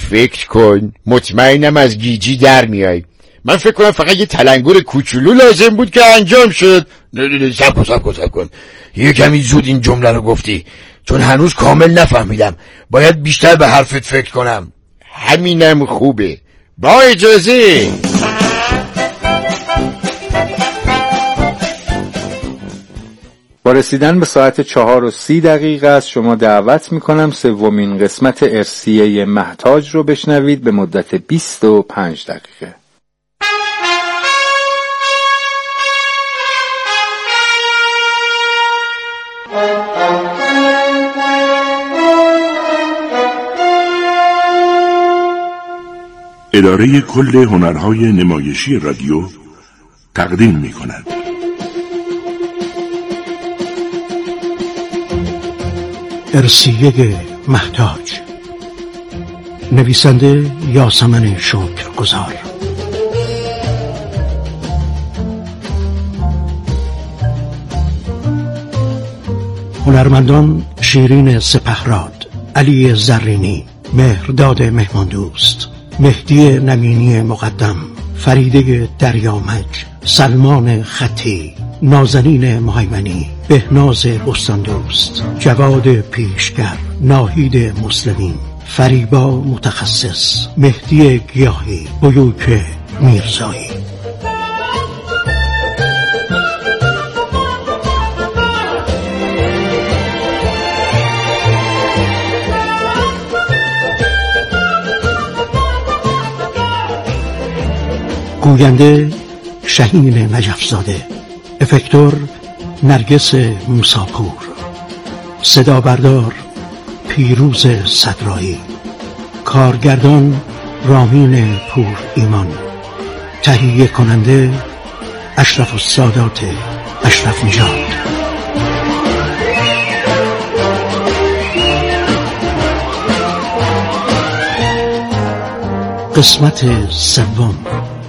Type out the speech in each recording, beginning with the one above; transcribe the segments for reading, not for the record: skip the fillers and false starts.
فکر کن، مطمئنم از گیجی در میای. من فکر کنم فقط یه تلنگر کوچولو لازم بود که انجام شد. نه سب کن. یه کمی زود این جمله رو گفتی، چون هنوز کامل نفهمیدم. باید بیشتر به حرفت فکر کنم. همینم خوبه. با اجازه. با رسیدن به ساعت 4:30 از شما دعوت میکنم سومین قسمت ارسیه محتاج رو بشنوید به مدت 25 دقیقه. اداره کل هنرهای نمایشی رادیو تقدیم می‌کند. ارسیه محتاج، نویسنده یاسمن شکرگزار، هنرمندان شیرین سپهراد، علی زرینی، مهرداد مهماندوست، مهدی نمینی مقدم، فریده دریامج، سلمان خطی، نازنین مهیمنی، بهناز بستاندوست، جواد پیشگر، ناهید مسلمین، فریبا متخصص، مهدی گیاهی، بیوک میرزایی. گوینده شهین نجفزاده، افکتور نرگس موساپور، صدا بردار پیروز صدرایی، کارگردان رامین پور ایمان، تهیه کننده اشرف السادات اشرف نژاد. قسمت سوم.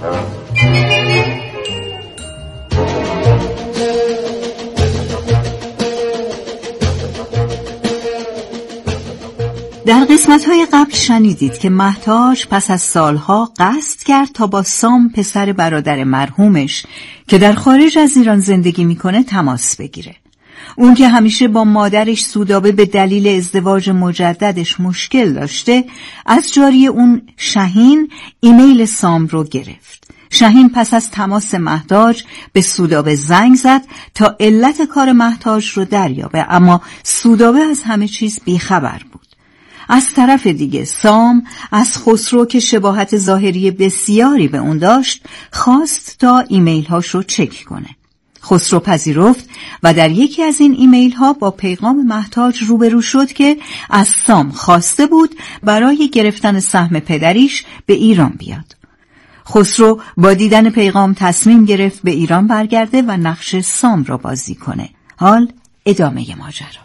در قسمت‌های قبل شنیدید که محتاج پس از سالها قصد کرد تا با سام پسر برادر مرحومش که در خارج از ایران زندگی میکنه تماس بگیره. اون که همیشه با مادرش سودابه به دلیل ازدواج مجددش مشکل داشته، از جاری اون شهین ایمیل سام رو گرفت. شهین پس از تماس محتاج به سودابه زنگ زد تا علت کار محتاج رو دریابه، اما سودابه از همه چیز بیخبر بود. از طرف دیگه سام از خسرو که شباهت ظاهری بسیاری به اون داشت خواست تا ایمیل هاش رو چک کنه. خسرو پذیرفت و در یکی از این ایمیل ها با پیغام محتاج روبرو شد که از سام خواسته بود برای گرفتن سهم پدریش به ایران بیاد. خسرو با دیدن پیغام تصمیم گرفت به ایران برگرده و نقش سام را بازی کنه. حال ادامه ماجرا.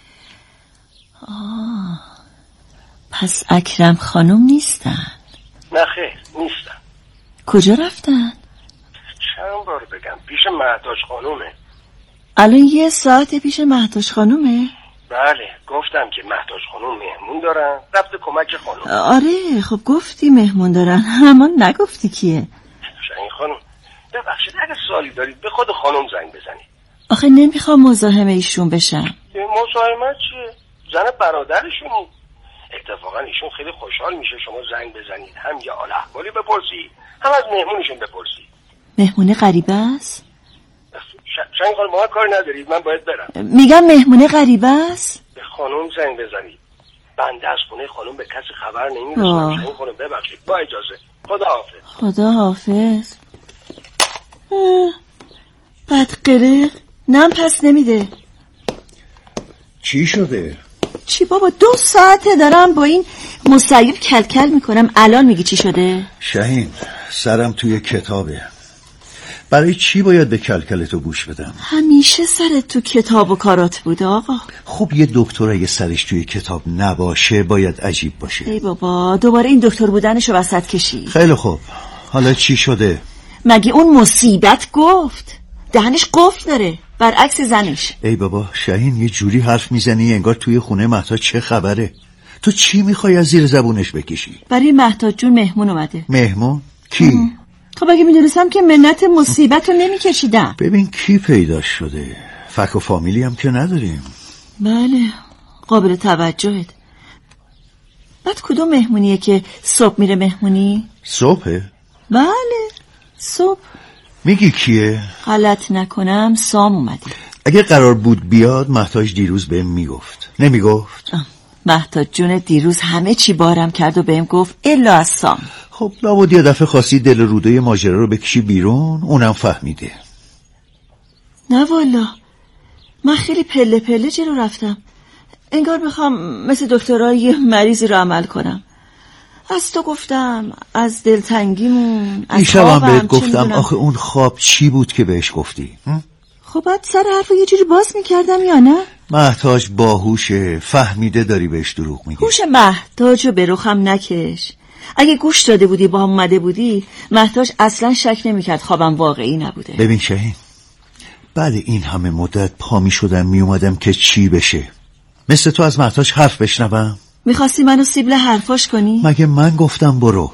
پس اکرم خانم نیستن؟ نه خیر نیستن. کجا رفتن؟ چند بار بگم پیش محتاج خانومه. الان 1 ساعت پیش محتاج خانومه؟ بله گفتم که محتاج خانوم مهمون دارن، رفته کمک خانوم. آره خب گفتی مهمون دارن، اما نگفتی کیه. شاید خانوم ببخشید اگه سوالی دارید به خود خانوم زنگ بزنید. آخه نمیخوام مزاحم ایشون بشم. مزاحمت چیه؟ زن برادرشونی. اتفاقا ایشون خیلی خوشحال میشه شما زنگ بزنید، هم یه حال احوالی بپرسید، هم از مهمونشون بپرسید. مهمونه غریبه است؟ شاید خانم ما کاری ندارید، من باید برم. میگم مهمونه غریبه است؟ به خانم زنگ بزنید. بنده از خونه خانم به کسی خبر نمیدونم. شاید خانم ببخشید، با اجازه. خدا حافظ. خدا حافظ. بدقره نم پس نمیده. چی شده؟ چی بابا 2 ساعته دارم با این مصیب کلکل میکنم، الان میگی چی شده؟ شهین سرم توی کتابه. برای چی باید به کلکلتو گوش بدم؟ همیشه سرت تو کتاب و کارات بوده آقا. خب یه دکتر اگه سرش توی کتاب نباشه باید عجیب باشه. ای بابا دوباره این دکتر بودنشو وسط کشی. خیلی خوب حالا چی شده؟ مگه اون مصیبت گفت؟ دهنش قفل داره برعکس زنش. ای بابا شهین یه جوری حرف میزنی انگار توی خونه محتاج چه خبره. تو چی میخوای از زیر زبونش بکشی؟ برای مهتاج جون مهمون اومده. مهمون؟ کی؟ خب اگه میدونستم که منت مصیبت رو نمیکشیدم. ببین کی پیدا شده. فک و فامیلی هم که نداریم. بله قابل توجهت. بعد کدوم مهمونیه که صبح میره مهمونی؟ صبحه؟ بله صبح. میگی کیه؟ غلط نکنم سام اومده. اگه قرار بود بیاد مهتاج دیروز بهم میگفت. نمیگفت؟ مهتاج جون دیروز همه چی بارم کرد و بهم گفت الا از سام. خب لابد یه دفعه خواستی دل روده ماجرا رو بکشی بیرون، اونم فهمیده. نه والا من خیلی پله پله جلو رفتم، انگار بخوام مثل دکترای یه مریضی رو عمل کنم. از تو گفتم، از دلتنگیمون، از خوابم بهت گفتم. آخه اون خواب چی بود که بهش گفتی؟ خب بعد سر حرف یه جوری باز میکردم یا نه؟ مهتاج باهوشه، فهمیده داری بهش دروغ میگی. هوش مهتاج رو به رخم نکش. اگه گوش داده بودی با هم اومده بودی مهتاج اصلا شک نمیکرد خوابم واقعی نبوده. ببین شاهین، بعد این همه مدت پا میشدم میومدم که چی بشه. مثل تو از مهتاج حرف بشنوم؟ میخواستی منو سیبل حرفاش کنی؟ مگه من گفتم برو؟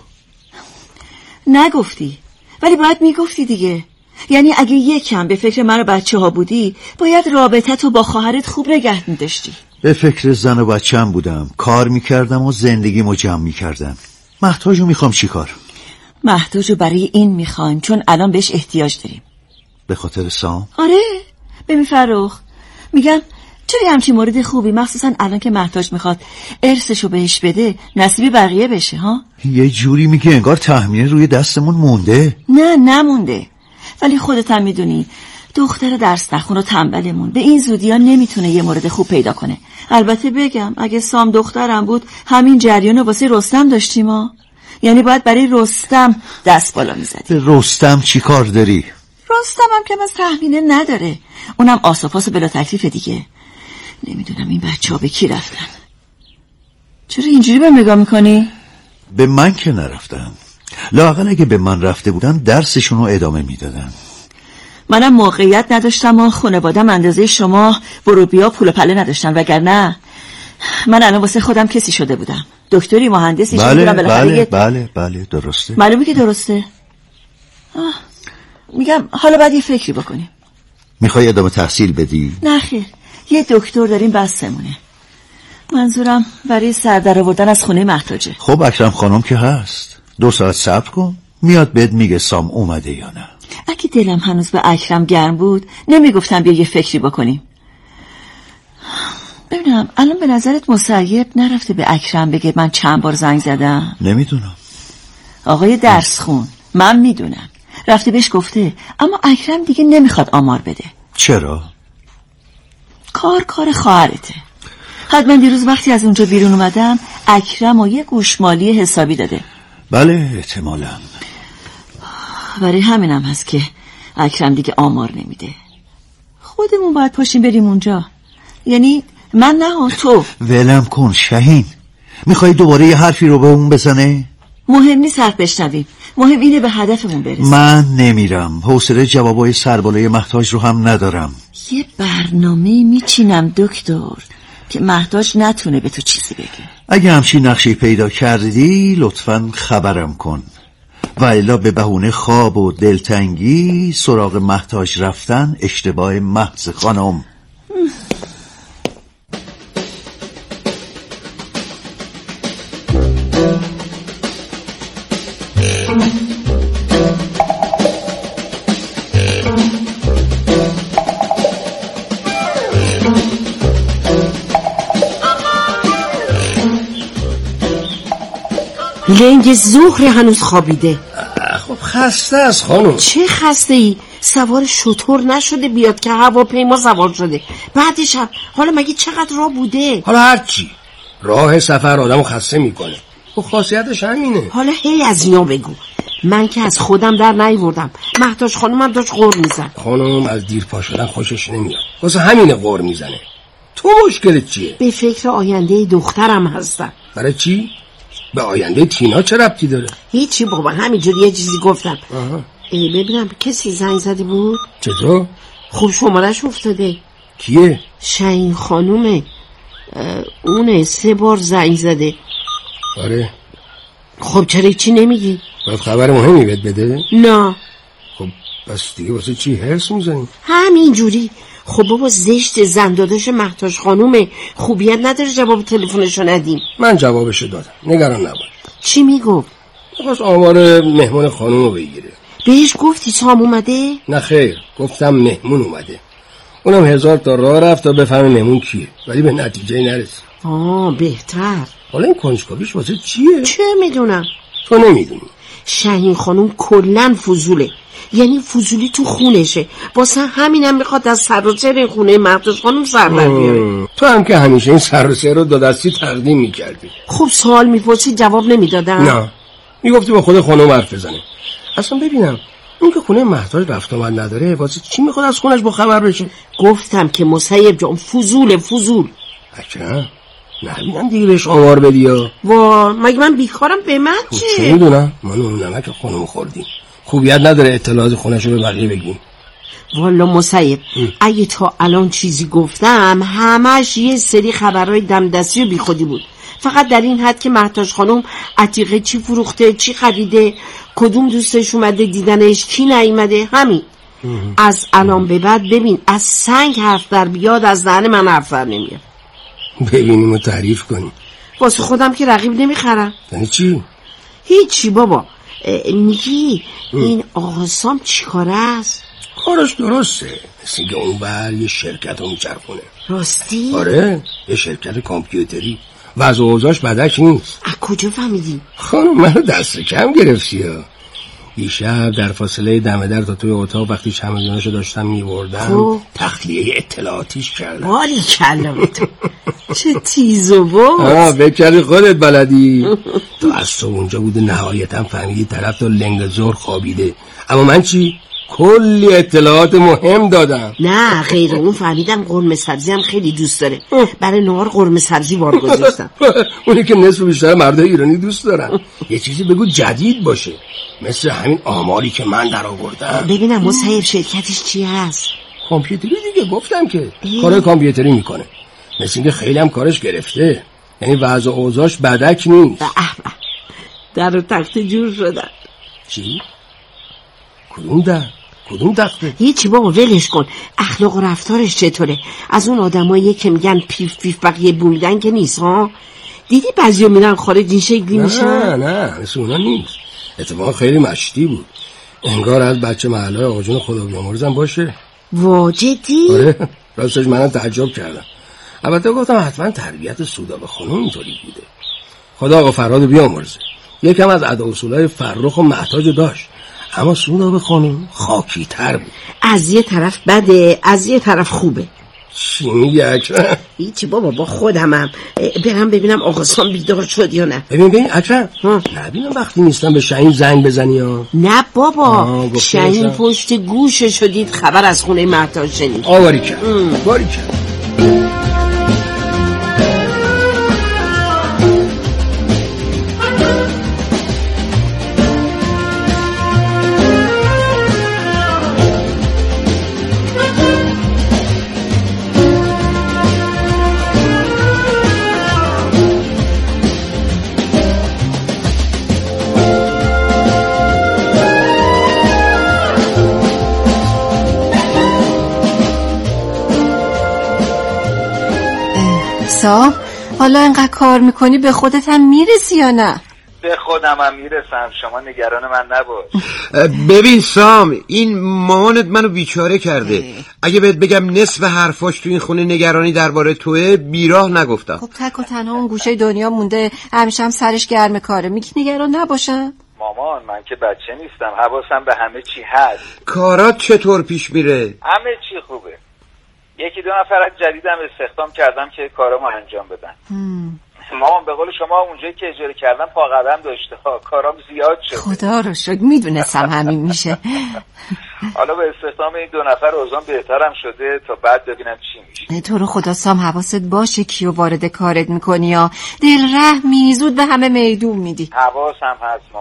نگفتی، ولی باید میگفتی دیگه. یعنی اگه یکم به فکر من و بچه ها بودی باید رابطه تو با خواهرت خوب نگه می‌داشتی. به فکر زن و بچه‌م بودم، کار میکردم و زندگیمو جمع میکردم. مهتاجو میخوام چیکار؟ مهتاجو برای این میخوان چون الان بهش احتیاج داریم. به خاطر سام؟ آره ببین فرخ، میگم چرا همچین مورد خوبی مخصوصا الان که مهتاج میخواد ارثشو بهش بده نصیب بقیه بشه ها؟ یه جوری میگه انگار تحمیل روی دستمون مونده. نه نمونده، ولی خودت هم میدونی دختر درس نخون و تنبلمون به این زودی ها نمیتونه یه مورد خوب پیدا کنه. البته بگم اگه سام دخترم بود همین جریان رو واسه رستم داشتیم ها. یعنی باید برای رستم دست بالا میزدیم. به رستم چی کار داری؟ رستم هم که از تحمینه نداره، اونم آساپاس بلا تکلیف دیگه. نمیدونم این بچه ها به کی رفتن. چرا اینجوری به نگاه میکنی؟ به من که نرفتن، لااقل اگه به من رفته بودن درسشون رو ادامه میدادن. منم موقعیت نداشتم و خانوادم اندازه شما برو بیا پول و پله نداشتن، وگرنه من الان واسه خودم کسی شده بودم، دکتری مهندسی شده بودم. بله درسته. معلومه که درسته. میگم حالا باید یه فکری بکنیم. میخوای ادامه تحصیل بدی؟ نه خیر، یه دکتر داریم بسمونه. منظورم برای سر در آوردن از خونه مهتاجه. خب اکرم خانم که هست، 2 ساعت صبر کن میاد بهت میگه سام اومده یا نه. اگه دلم هنوز به اکرم گرم بود نمیگفتم بیا یه فکری بکنیم. ببینم الان به نظرت مسیب نرفته به اکرم بگه من چند بار زنگ زدم؟ نمیدونم. آقای درس خون من میدونم رفته بهش گفته، اما اکرم دیگه نمیخواد آمار بده. چرا؟ کار خواهرته. حتما دیروز وقتی از اونجا بیرون اومدم اکرم و یه گوشمالی حسابی داده. بله احتمالاً. برای همینم هست که اکرم دیگه آمار نمیده. خودمون باید پاشیم بریم اونجا. یعنی من نه تو. ولم کن شاهین، میخوای دوباره یه حرفی رو به اون بزنه؟ مهم نیست حرف بشنویم، مهم اینه به هدفمون برسیم. من نمیرم، حوصله جوابای سربالای مهتاج رو هم ندارم. یه برنامه میچینم دکتر که مهتاج نتونه به تو چیزی بگه. اگه همچین نقشی پیدا کردی لطفاً خبرم کن، و الا به بهونه خواب و دلتنگی سراغ مهتاج رفتن اشتباه محض خانم. لنگ ظهر هنوز خوابیده. خب خسته است خانم. چه خسته ای؟ سوار شتر نشده بیاد که هواپیما سوار شده. بعدش هم حالا مگه چقدر راه بوده؟ حالا هرچی، راه سفر آدمو خسته میکنه، خب خاصیتش همینه. حالا هی از اینا بگو، من که از خودم در نیوردم. مهتاج خانومم داشت غر میزد. خانم از دیر پا شدن خوشش نمیاد، واسه همینه غر میزنه. تو مشکلت چیه؟ به فکر آینده دخترم هستم. برای چی؟ به آینده تینا چه ربطی داره؟ هیچی بابا، همینجوری یه چیزی گفتم. ببینم کسی زنگ زده بود؟ چطور؟ خوب شمارش افتاده. کیه؟ شاهین خانومه. اونه 3 بار زنگ زده. آره. خب چرا چی نمیگی؟ باید خبر مهمی بهت بده؟ نه. خب بس دیگه واسه چی هرس میزنی؟ همین جوری. خب بابا زشت، زن داداش مهتاج خانومه، خوبیت نداره جواب تلفنشو ندیم. من جوابشو دادم، نگران نباش. چی میگفت؟ میخواست آمار مهمون خانومو بگیره. بهش گفتی سام اومده؟ نه خیر، گفتم مهمون اومده. اونم 1000 تا راه رفت تا بفهمه مهمون کیه، ولی به نتیجه نرسید. بهتر. حالا این کنجکاویش واسه چیه؟ چه میدونم. تو نمیدونی. شاهین خانوم کلن فضوله، یعنی فضولی تو خونشه، واسه همینم میخواد از سر و سر این خونه مهتاج خانوم سر بیاره. تو هم که همیشه این سر و سر رو دو دستی تقدیم میکردی. خب سوال میپرسی جواب نمیدادم؟ نه، میگفتی با خود خانوم حرف بزنه. اصلا ببینم اون که خونه مهتاج رفت آمد نداره، واسه چی میخواد از خونش با خبر بشه؟ گفتم که مسیب جان فضول. اکرم نبینم دیگه بهش آمار بدی یا؟ مگه من بیکارم؟ به من چه میدونم، ما نون نمک خانوم خوردیم، خوبیت نداره اطلاعات خونش رو به بقیه بگیم. والا مسیب اگه تا الان چیزی گفتم همش یه سری خبرهای دمدستی و بی خودی بود، فقط در این حد که مهتاج خانوم عتیقه چی فروخته، چی خریده، کدوم دوستش اومده دیدنش، کی نیومده، همین. از الان به بعد ببین از سنگ حرف در بیاد، از دهن من حرف در نمیاد. ببینیم و تعریف کنیم. واسه خودم که رقیب نمیخرم. یعنی چی؟ هیچی بابا. میگی این آقا سام چی کاره است؟ کارش درسته، مثل که اون بر یه شرکت رو میچرخونه. راستی؟ آره، یه شرکت کامپیوتری، وضع و اوضاعش بدک نیست. از کجا فهمیدی؟ خانم منو دست کم گرفتی ها. دیشب در فاصله دم در تا توی اتاق وقتی چمدوناشو داشتم میبردم تخلیه اطلاعاتیش کردم. باری کلمه تو چه تیز و باز. بکردی خودت بلدی. تو از تو اونجا بوده نهایتا فهمیدی طرف تا لنگ زور خوابیده، اما من چی؟ کلی اطلاعات مهم دادم. نه غیر اون فهمیدم قرمه سبزی هم خیلی دوست داره، برای نهار قرمه سبزی بار گذاشتم. اونی که نصف بیشتر مردای ایرانی دوست دارن. یه چیزی بگو جدید باشه، مثل همین آماری که من در آوردم. ببینم مصیب شرکتش چی هست؟ کامپیوتری دیگه، گفتم که کار کامپیوتری میکنه، مثل اینکه خیلی هم کارش گرفته، یعنی وضع و اوضاعش بدک نیست. در و تخته جور شدن. چی؟ کدوم تخته؟ هیچی بابا ولش کن. اخلاق و رفتارش چطوره؟ از اون آدمایی که میگن پیف بقیه بومیدن که نیست ها؟ دیدی بعضیا میرن خارج این شکلی میشن؟ نه مثل اونا نیست. اتفاقا خیلی مشتی بود، انگار از بچه محله آقا جون خدا بیامرزم باشه. جدی؟ آره راستش منم تعجب کردم. البته گفتم حتما تربیت سودابه خانم اینطوری بوده. خدا آقا فرهاد بیامرزه، یکم از ادا اصولای فرخ و محتاج داشت، اما سودابه خانم خاکی تر بود. از یه طرف بده، از یه طرف خوبه. چی میگی اکرم؟ هیچی بابا، با خودمم برم ببینم آقا سام بیدار شد یا نه. ببین اکرم نبینم وقتی نیستم به شاهین زنگ بزنی ها. نه بابا شاهین پشت گوشش شدید خبر از خونه مهتاج شنید. باری کرد. سام حالا اینقدر کار میکنی به خودت هم میرسی یا نه؟ به خودم هم میرسم، شما نگران من نباش. ببین سام، این مامانت منو بیچاره کرده. اگه بهت بگم نصف حرفاش تو این خونه نگرانی درباره توه، بیراه نگفتم. خب تک و تنها اون گوشه دنیا مونده، همیشه هم سرش گرم کاره، میگی نگران نباشم؟ مامان من که بچه نیستم، حواسم به همه چی هست. کارات چطور پیش میره؟ همه چی خوبه. یکی دو نفر جدیدم استخدام کردم که کارامو انجام بدن. مامان به قول شما اونجایی که اجاره کردم پا قدم داشته ها، کارام زیاد شده. خدا رو شکر، میدونستم همین میشه. حالا به استخدام این دو نفر اوضاع بهترم شده، تا بعد ببینم چی میشه. تو رو خدا سام حواست باشه کیو وارد کارت میکنی یا دل رحمی زود به همه میدون میدی. حواسم هست مامان.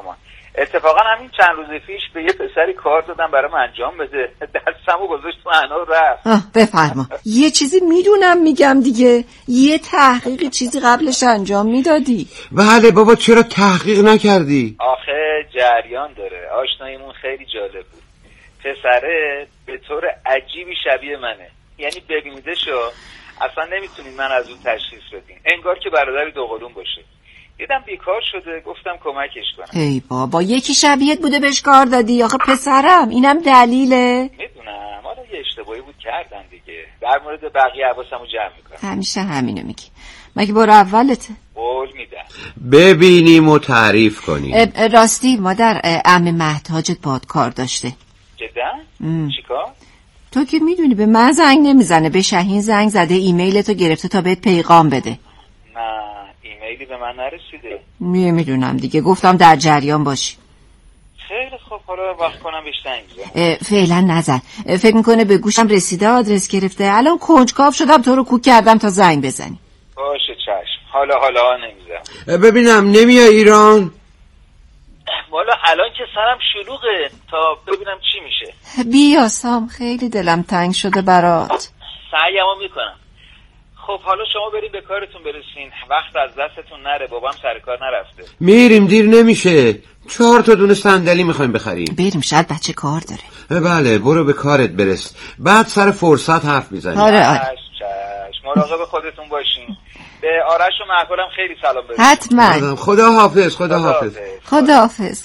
اتفاقا همین چند روز پیش به یه پسری کار دادم برام انجام بده، دستمو گذاشت تو انار رفت. بفرما. یه چیزی میدونم میگم دیگه، یه تحقیقی چیزی قبلش انجام میدادی. بله بابا، چرا تحقیق نکردی؟ آخه جریان داره، آشناییمون خیلی جالب بود. پسره به طور عجیبی شبیه منه، یعنی ببینیدشو اصلا نمیتونین من از اون تشخیص بدین، انگار که برادر دوقلوم باشه. دیدم بیکار شده، گفتم کمکش کنم. ای بابا، یکی شبیهت بوده بهش کار دادی. آخه پسرم، اینم دلیله. میدونم، حالا یه اشتباهی بود کردم دیگه. در مورد بقیه حواسمو جمع میکنم. همیشه همینو میگی. مگه بار اولته؟ قول میدم. ببینیم و تعریف کنیم. راستی مادر، عمه مهتاجت باد کار داشته. جدا؟ چیکار؟ تو که میدونی به من زنگ نمیزنه، به شاهین زنگ زده، ایمیلتو گرفته تا بهت پیغام بده. نه، ایمیلی به من نرسیده. میدونم دیگه، گفتم در جریان باشی. خیلی خوب، حالا وقت کنم بهش زنگ بزنم. فعلا نزن، فکر میکنه به گوشم رسیده، آدرس گرفته. الان کنجکاو شدم تو رو کوک کردم تا زنگ بزنی. باشه چشم، حالا نمیزنم. ببینم نمیای ایران؟ والا الان که سرم شلوغه، تا ببینم چی میشه. بیا سام، خیلی دلم تنگ شده برات. سعیمو میکنم. خب حالا شما بریم به کارتون برسین، وقت از دستتون نره، بابام سر کار نرفته. میریم، دیر نمیشه. 4 تا دونه صندلی میخوایم بخریم. بریم، شاید بچه کار داره. بله، برو به کارت برس، بعد سر فرصت حرف میزنیم. آره. چشم، مراقب خودتون باشین. به آرش و معقولم خیلی سلام برسون. حتما. خدا حافظ. خدا حافظ.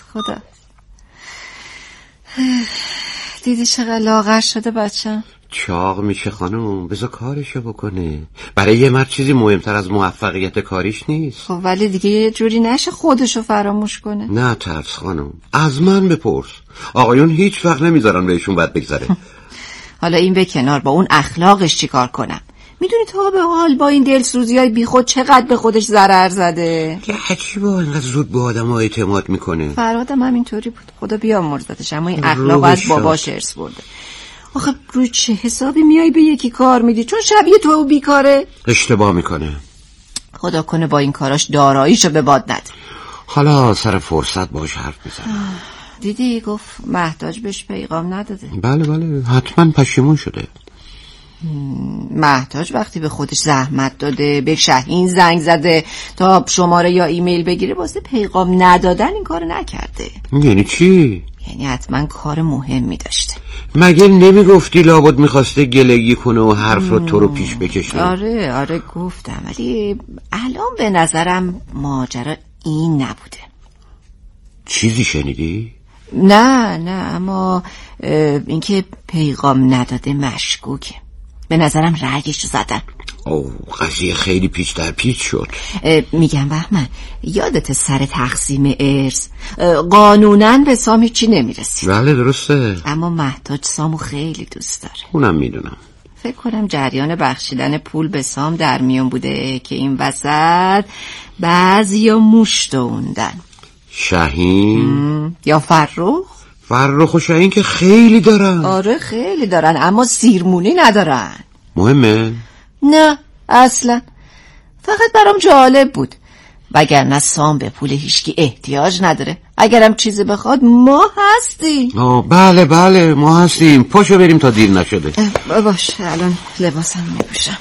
دیدی چقدر لاغر شده بچه؟ چاق میشه خانم، بذار کارشو بکنه. برای یه مرد چیزی مهمتر از موفقیت کاریش نیست. خب ولی دیگه یه جوری نشه خودشو فراموش کنه. نه ترس خانم، از من بپرس. آقایون هیچ وقت نمیذارن بهشون بد بگذره. حالا این به کنار، با اون اخلاقش چی کار کنم؟ میدونی تا به حال با این دلسوزی‌های بیخود چقدر به خودش ضرر زده؟ یه عجیبا اینقدر زود به آدم‌ها اعتماد میکنه. فرهادم همینطوری بود، خدا بیامرزتش، اما این اخلاق از باباش ارث برده. آخه روی چه حسابی میای به یکی کار میدی چون شبیه تو بیکاره؟ اشتباه میکنه. خدا کنه با این کاراش داراییشو به باد نده. حالا سر فرصت باش حرف بزن. دیدی گفت مهتاج بهش پیغام نداده. بله حتما پشیمون شده. مهتاج وقتی به خودش زحمت داده، به شاهین زنگ زده تا شماره یا ایمیل بگیره، واسه پیغام ندادن این کارو نکرده. یعنی چی؟ یعنی حتما کار مهمی داشته. مگه نمیگفتی لابد میخواسته گلگی کنه و حرف رو تو رو پیش بکشه؟ آره گفتم، ولی الان به نظرم ماجرا این نبوده. چیزی شنیدی؟ نه اما اینکه پیغام نداده مشکوکه. به نظرم رگش زدن. قضیه خیلی پیچ در پیچ شد. میگم بهمن، یادت سر تقسیم ارث قانونا به سام هیچی نمیرسید؟ بله درسته، اما مهتاج سامو خیلی دوست داره. اونم میدونم. فکر کنم جریان بخشیدن پول به سام در میون بوده که این وسط بعضیا موش دوندن. شاهین یا فرخ و شاهین که خیلی دارن. آره خیلی دارن، اما سیرمونی ندارن. مهمه؟ نه اصلا، فقط برام جالب بود. وگرنه سام به پول هیچکی احتیاج نداره. اگرم چیزی بخواد ما هستیم. بله ما هستیم. پاشو بریم تا دیر نشده. باشه الان لباسم میپوشم.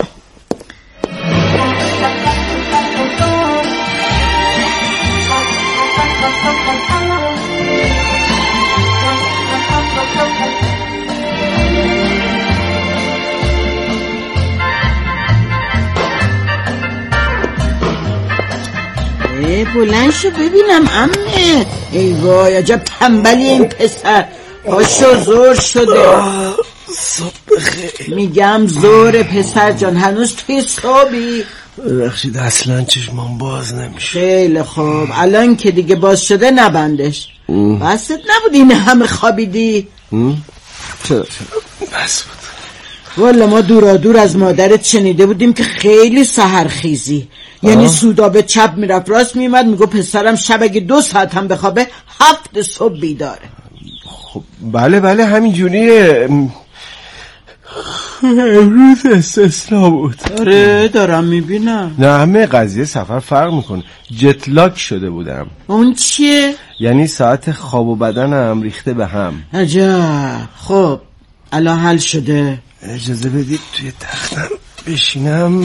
بلند شو ببینم عمه. ای وای عجب تنبلی این پسر. پاشو زور شده. صبح بخیر. میگم زور پسر جان، هنوز توی صبحی؟ ببخشید اصلا چشمام باز نمیشه. خیلی خوب، الان که دیگه باز شده نبندش. بست نبود این همه خوابیدی؟ چرا بس بود. والا ما دور از مادرت شنیده بودیم که خیلی سحرخیزی. یعنی سودابه چپ میرفت راست میمد، میگو پسرم شب اگه 2 ساعت هم بخوابه 7 صبح بیداره. خب بله همین جوریه. امروز استثنا بود. آره دارم میبینم. نه همه قضیه سفر فرق میکنه. جت لاگ شده بودم. اون چیه؟ یعنی ساعت خواب و بدنم ریخته به هم. عجب. خب الان حل شده؟ اجازه بدید توی تختم بشینم.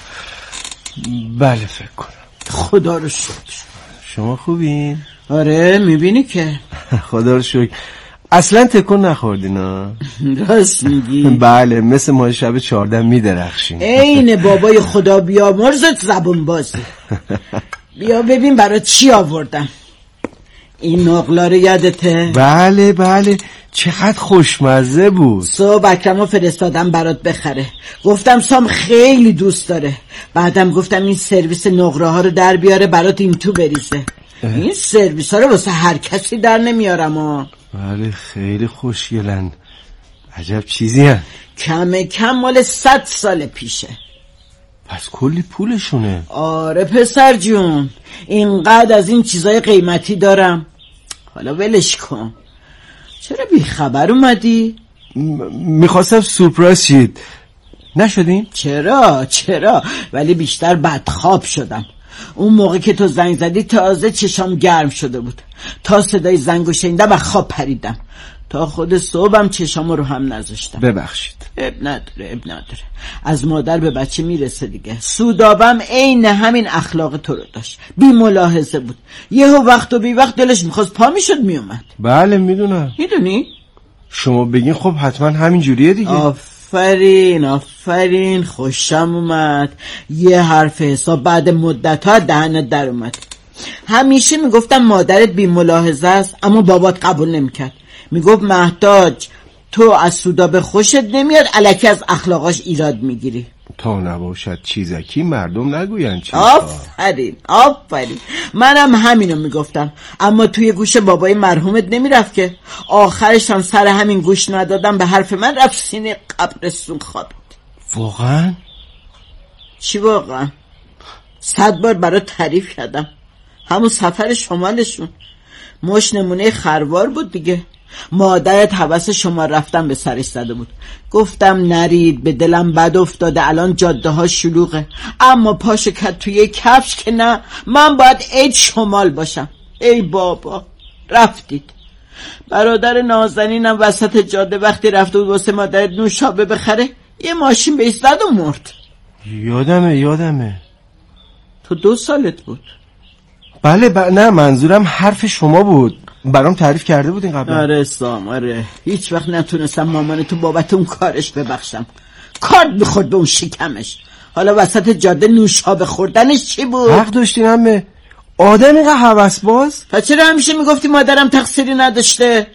بله فکر کنم. خدا رو شکر. شما خوبین؟ آره میبینی که. خدا رو شکر. اصلا تکون نخوردین ها؟ راست میگی؟ بله مثل ما شب 14 میدرخشین. عین بابای خدا بیامرزت زبون بازی. بیا ببین برای چی آوردم. این نقلا رو یادته؟ بله بله چقدر خوشمزه بود. صبح اکرمو فرستادم برات بخره. گفتم سام خیلی دوست داره. بعدم گفتم این سرویس نقره ها رو در بیاره برات این تو بریزه. این سرویس ها رو واسه هر کسی در نمیارم ها. بله خیلی خوشگلن. عجب چیزی هن. کم مال 100 سال پیشه. پس کلی پولشونه. آره پسر جون اینقدر از این چیزای قیمتی دارم. حالا ولش کن. چرا بی خبر اومدی؟ میخواستم سورپرایز شید. نشدین؟ چرا ولی بیشتر بدخواب شدم. اون موقع که تو زنگ زدی تازه چشام گرم شده بود. تا صدای زنگو شنیدم و خواب پریدم. تا خود صبحم چشامو رو هم نذاشتم. ببخشید. اب نداره. از مادر به بچه میرسه دیگه. سودابم عین همین اخلاق تو رو داشت. بی ملاحظه بود. یهو وقت و بی وقت دلش میخواست پا میشد میومد. بله میدونم. میدونی؟ شما بگین خب حتما همین جوریه دیگه. آفرین خوشم اومد. یه حرف حساب بعد مدت ها دهنت در اومد. همیشه میگفتم مادرت بی ملاحظه است اما بابات قبول نمیکرد. میگفت مهتاج تو از سودابه خوشت نمیاد الکی از اخلاقاش ایراد میگیری. تا نباشد چیزکی مردم نگوین چیز. آفرین منم همینو میگفتم اما توی گوش بابای مرحومت نمیرفت که. آخرش هم سر همین گوش ندادم به حرف من رفت سینه قبرستون خوابید. واقعا؟ چی واقعا؟ 100 بار برات تعریف کردم. همون سفر شمالشون مش نمونه خروار بود دیگه. مادرت هوس شما رفتن به سرش زده بود. گفتم نرید به دلم بد افتاده الان جاده ها شلوغه. اما پاشو کرد توی کفش که نه من باید عید شمال باشم. ای بابا رفتید. برادر نازنینم وسط جاده وقتی رفته بود واسه مادرت نوشابه بخره یه ماشین بهش زد و مرد. یادمه. تو 2 سالت بود. بله نه منظورم حرف شما بود. برام تعریف کرده بودین قبلا. آره سام آره. هیچ وقت نتونستم مامانتو بابت اون کارش ببخشم. کارد میخورد به اون شکمش. حالا وسط جاده نوشابه خوردنش چی بود؟ حق داشتین همه. آدم اینقدر هوسباز. پس چرا همیشه میگفتی مادرم تقصیری نداشته؟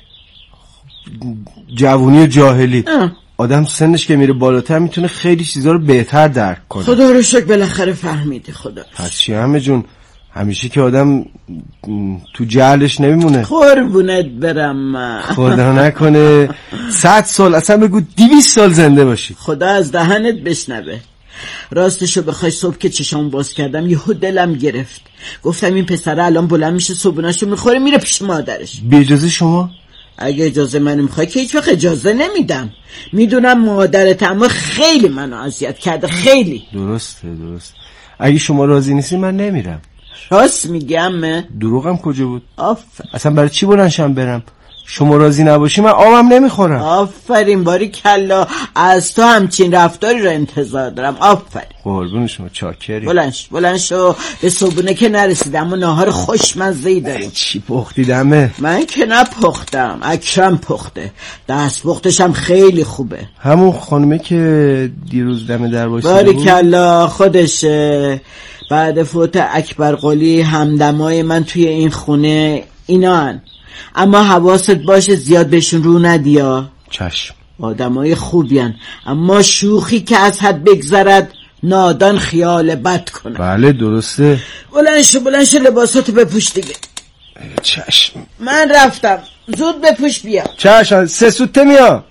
جوونی و جاهلی. آدم سنش که میره بالاتر میتونه خیلی چیزا رو بهتر درک کنه. خدا رو شکر بالاخره فهمیدی. خدا پس چی همه جون همیشه که آدم تو جهلش نمیمونه. قربونت برم من. خدا نکنه 100 سال اصلا بگو 200 سال زنده باشی. خدا از دهنت بشنوه. راستشو بخوای صبح که چشام باز کردم یهو دلم گرفت. گفتم این پسره الان بلند میشه صبحونه‌شو میخوره میره پیش مادرش. بی اجازه شما؟ اگه اجازه منو میخوای که هیچ وقت اجازه نمیدم. میدونم مادرت اما خیلی منو اذیت کرده خیلی. درسته. اگه شما راضی نیستی من نمیرم. راست میگم. دروغم کجا بود؟ اصلا برای چی بلنشم برم؟ شما راضی نباشی من آبم نمیخورم. آفرین باریکلا. از تو همچین رفتاری رو انتظار دارم. آفرین. قربون شما چاکری. بلند شو. به صبحونه که نرسیدم اما ناهار خوشمزه‌ای داریم. چی پختیدمه؟ من که نپختم اکرم پخته. دست پختش هم خیلی خوبه. همون خانمه که دیروز دم در وایساده بود؟ باریکلا خودشه. بعد فوت اکبر قلی همدمای من توی این خونه اینان. اما حواست باشه زیاد بهشون رو ندیا. چشم. آدمای خوبین اما شوخی که از حد بگذرد نادان خیال بد کنه. بله درسته. بلند شو لباساتو بپوش دیگه. چشم. من رفتم زود بپوش بیا. چشم 3 سوته میام.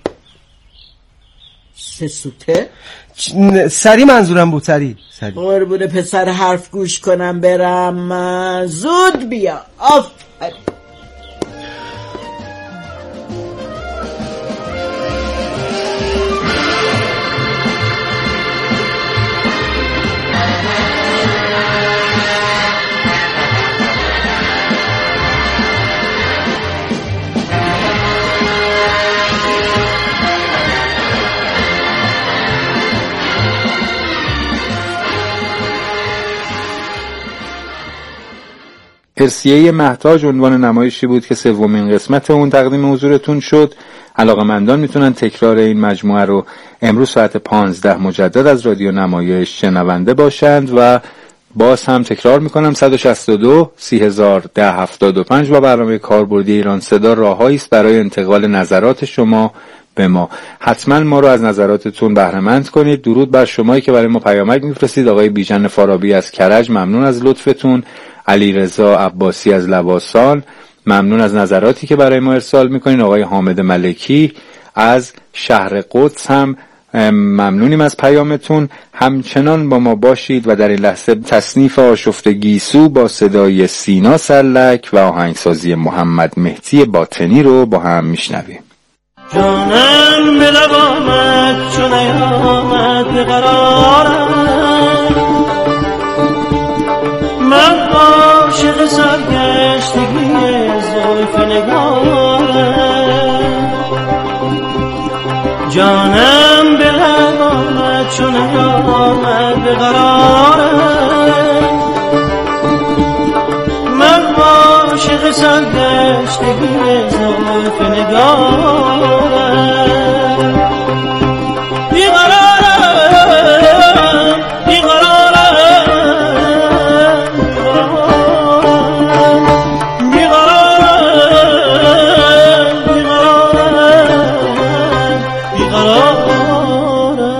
3 سوته؟ سری منظورم بود سری. قربون پسر حرف گوش کنم برم. زود بیا. آفرین. ارسیه مهتاج عنوان نمایشی بود که سومین قسمت اون تقدیم حضورتون شد. علاقه‌مندان میتونن تکرار این مجموعه رو امروز ساعت 15 مجدد از رادیو نمایش شنونده باشند و باز هم تکرار میکنم 162 301075 و برنامه کاربردی ایران صدا راههایی است برای انتقال نظرات شما به ما. حتما ما رو از نظراتتون بهره مند کنید. درود بر شمایی که برای ما پیامک میفرستید. آقای بیژن فارابی از کرج ممنون از لطفتون. علیرضا عباسی از لواسان ممنون از نظراتی که برای ما ارسال میکنین. آقای حامد ملکی از شهر قدس هم ممنونیم از پیامتون. همچنان با ما باشید و در این لحظه تصنیف آشفته گیسو با صدای سینا سلک و آهنگسازی محمد مهدی باطنی رو با هم میشنویم. جانم به لب آمد چون آمد به قرارم، من عاشق سرگشتگی زلف نگارم. جانم به لب آمد چون آمد به قرارم، من عاشق سرگشتگی زلف نگارم. بیقرارم بیقرارم بیقرارم بیقرارم بیقرارم.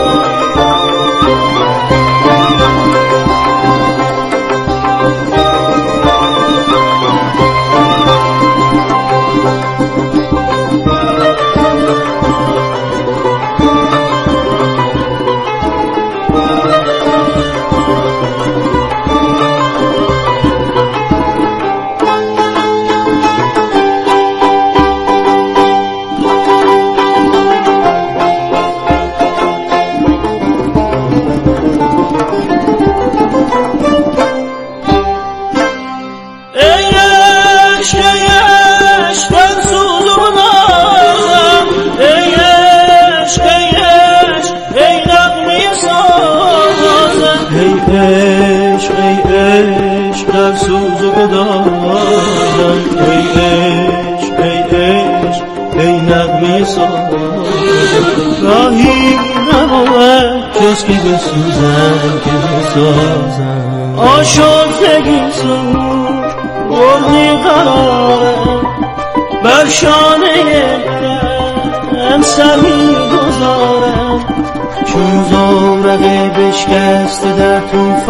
راهی نبود جز که بسوزم که بسازم، آشفتگی سور بردی قرارم، بر شانه دم سری گذارم، چون زورقه بشکسته در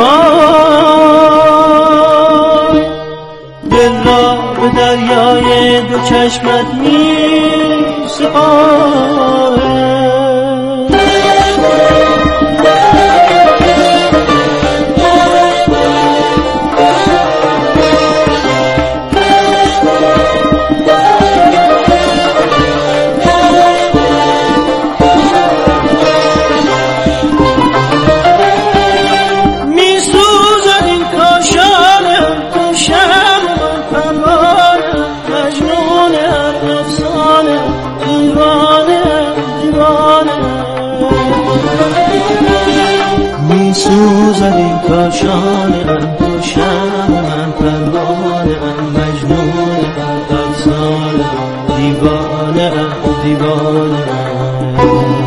توفان، دل را به دریای دو چشمت می سپارم. سوزد این کاشانم تو شمم، پروانم مجنونم، افسانم دیوانم دیوانم.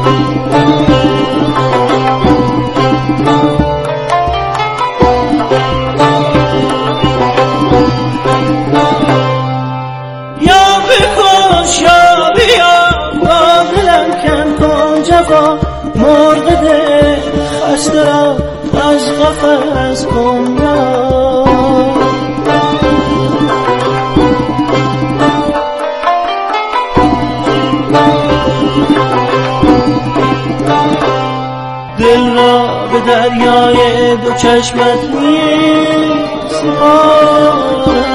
یا بکش یا بیا با دلم کم کن جفا، مرغ دل خسته را از قفس کن را. دل را به دریای دو چشمت می سپارم.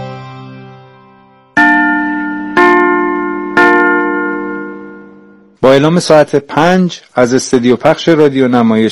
با اعلام ساعت 5 از استودیو پخش رادیو نمایش